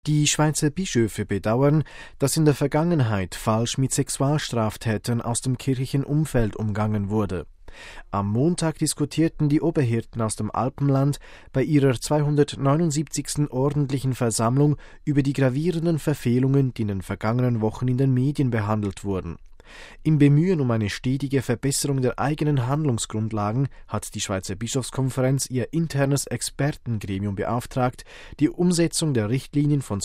Die Schweizer Bischöfe bedauern, dass in der Vergangenheit falsch mit Sexualstraftätern aus dem kirchlichen Umfeld umgangen wurde. Am Montag diskutierten die Oberhirten aus dem Alpenland bei ihrer 279. ordentlichen Versammlung über die gravierenden Verfehlungen, die in den vergangenen Wochen in den Medien behandelt wurden. Im Bemühen um eine stetige Verbesserung der eigenen Handlungsgrundlagen hat die Schweizer Bischofskonferenz ihr internes Expertengremium beauftragt, die Umsetzung der Richtlinien von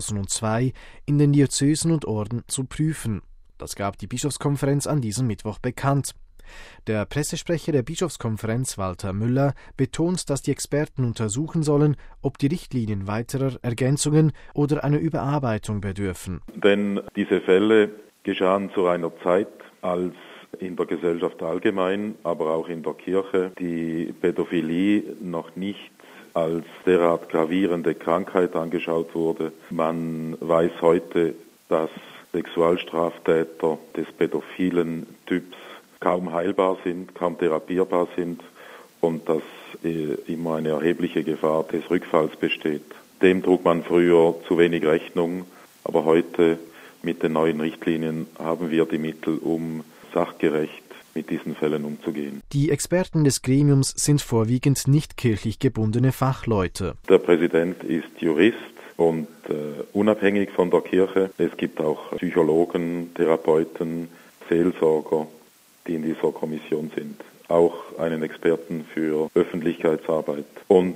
2002 in den Diözesen und Orden zu prüfen. Das gab die Bischofskonferenz an diesem Mittwoch bekannt. Der Pressesprecher der Bischofskonferenz, Walter Müller, betont, dass die Experten untersuchen sollen, ob die Richtlinien weiterer Ergänzungen oder einer Überarbeitung bedürfen. Denn diese Fälle geschahen zu einer Zeit, als in der Gesellschaft allgemein, aber auch in der Kirche die Pädophilie noch nicht als derart gravierende Krankheit angeschaut wurde. Man weiß heute, dass Sexualstraftäter des pädophilen Typs kaum heilbar sind, kaum therapierbar sind und dass immer eine erhebliche Gefahr des Rückfalls besteht. Dem trug man früher zu wenig Rechnung, aber heute mit den neuen Richtlinien haben wir die Mittel, um sachgerecht mit diesen Fällen umzugehen. Die Experten des Gremiums sind vorwiegend nicht kirchlich gebundene Fachleute. Der Präsident ist Jurist und unabhängig von der Kirche. Es gibt auch Psychologen, Therapeuten, Seelsorger, die in dieser Kommission sind. Auch einen Experten für Öffentlichkeitsarbeit. Und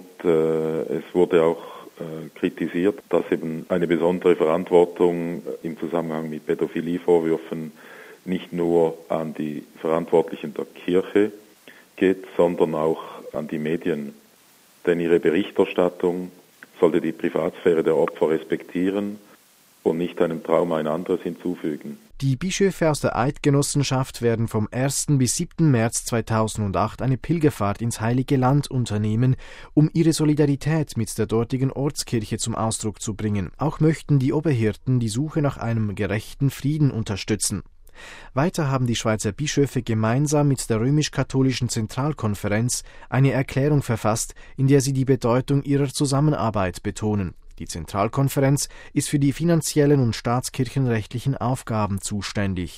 es wurde auch kritisiert, dass eben eine besondere Verantwortung im Zusammenhang mit Pädophilievorwürfen nicht nur an die Verantwortlichen der Kirche geht, sondern auch an die Medien. Denn ihre Berichterstattung sollte die Privatsphäre der Opfer respektieren und nicht einem Trauma ein anderes hinzufügen. Die Bischöfe aus der Eidgenossenschaft werden vom 1. bis 7. März 2008 eine Pilgerfahrt ins Heilige Land unternehmen, um ihre Solidarität mit der dortigen Ortskirche zum Ausdruck zu bringen. Auch möchten die Oberhirten die Suche nach einem gerechten Frieden unterstützen. Weiter haben die Schweizer Bischöfe gemeinsam mit der römisch-katholischen Zentralkonferenz eine Erklärung verfasst, in der sie die Bedeutung ihrer Zusammenarbeit betonen. Die Zentralkonferenz ist für die finanziellen und staatskirchenrechtlichen Aufgaben zuständig.